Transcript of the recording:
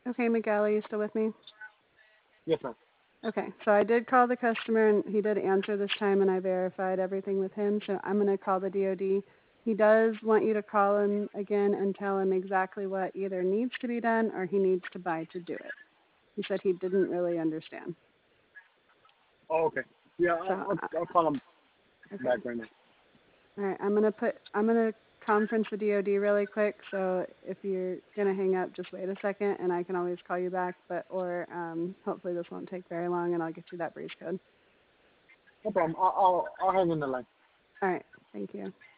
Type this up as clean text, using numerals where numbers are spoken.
Okay, Miguel, are you still with me? Yes, ma'am. Okay, so I did call the customer and he did answer this time and I verified everything with him. So I'm going to call the DOD. He does want you to call him again and tell him exactly what either needs to be done or he needs to buy to do it. He said he didn't really understand. Oh, okay. Yeah, So, I'll call him okay. back right now. All right, I'm going to conference the DOD really quick. So if you're going to hang up, just wait a second and I can always call you back. Or hopefully this won't take very long and I'll get you that breeze code. No problem. I'll hang in the line. All right, thank you.